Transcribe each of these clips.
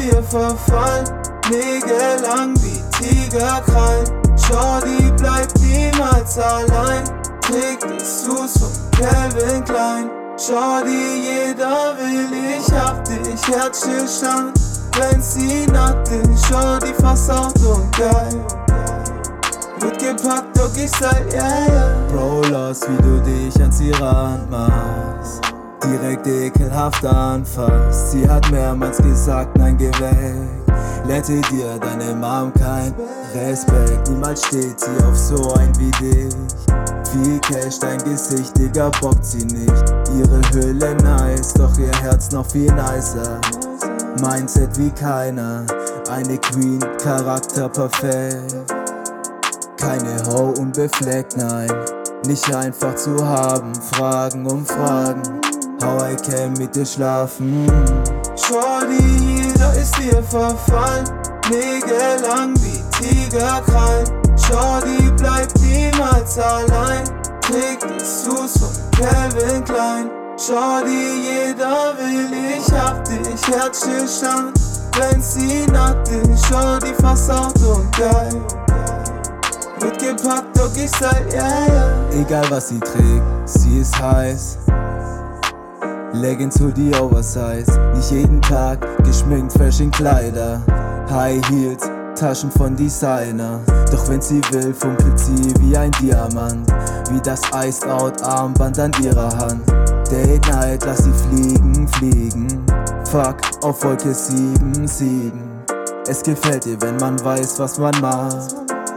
dir verfallen, nägellang wie Tigerkrallen. Shorty bleibt niemals allein, trägt die Sus von Calvin Klein. Shorty, jeder will, ich hab dich, Herzstillstand, wenn sie nackt ist. Shorty versaut und geil, wird gepackt, Doggy-Style, yeah, yeah. Bro, los, wie du dich an sie ranmachst, direkt ekelhaft anfasst. Sie hat mehrmals gesagt, nein, geh weg. Lette dir deine Mom kein Respekt, niemals steht sie auf so ein wie dich. Viel Cash, dein Gesicht, Digga, bockt sie nicht. Ihre Hülle nice, doch ihr Herz noch viel nicer. Mindset wie keiner, eine Queen, Charakter perfekt. Keine Ho unbefleckt, nein, nicht einfach zu haben. Fragen um Fragen, how I can mit dir schlafen. Shorty, jeder ist dir verfallen, nägellang wie Tigerkrallen. Shorty bleibt niemals allein, trägt die Sus von Calvin Klein. Shorty, jeder will, ich hab dich, Herzstillstand, wenn sie nackt ist. Shorty versaut und geil, wird gepackt, Doggy-Style, yeah, yeah. Egal was sie trägt, sie ist heiß. Leggings, Hoodie, Oversize, nicht jeden Tag geschminkt, Fashion Kleider. High Heels, Taschen von Designer. Doch wenn sie will, funkelt sie wie ein Diamant, wie das Iced Out Armband an ihrer Hand. Date Night, lass sie fliegen, fliegen. Fuck, auf Wolke 7, 7. Es gefällt ihr, wenn man weiß, was man macht.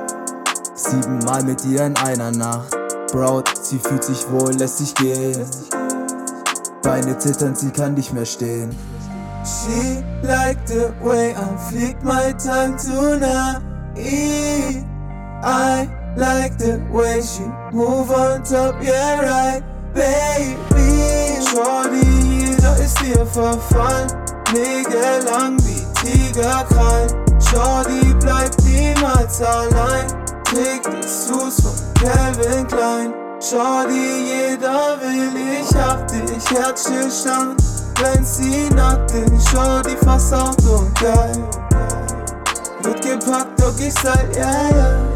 7-mal mit ihr in einer Nacht. Braut, sie fühlt sich wohl, lässt sich gehen. Beine zittern, sie kann nicht mehr stehen. She like the way I flick my tongue tonight. I like the way she move on top, yeah right, baby. Shorty, jeder ist dir verfallen, nägellang wie Tigerkrallen. Shorty bleibt niemals allein, trägt die Sus von Calvin Klein. Shorty, jeder will, ich hab dich, Herzstillstand, wenn sie nackt ist. Shorty versaut und geil, wird gepackt, Doggy-Style, yeah, yeah.